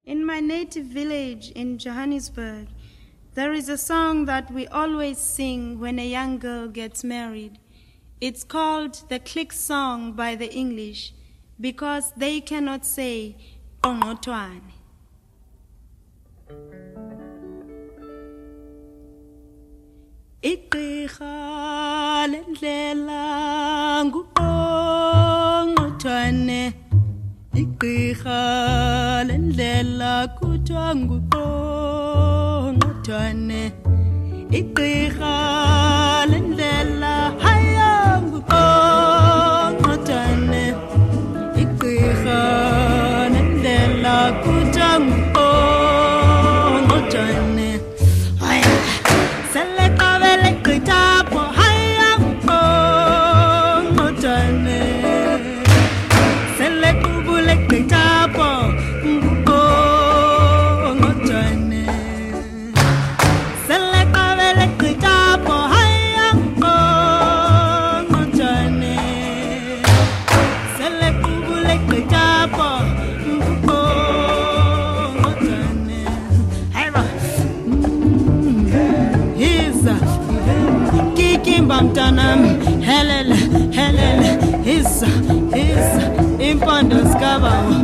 In my native village in Johannesburg, there is a song that we always sing when a young girl gets married. It's called the click song by the English because they cannot say Ongotwane. Igqirha lendlela nguNgotwane, igqirha lendlela kuthiwa nguNgotwane, igqirha lendlela haya nguNgotwane, igqirha lendlela kuthiwa nguNgotwane. Bamtanam, helele, helele, hisa, impondo skaba.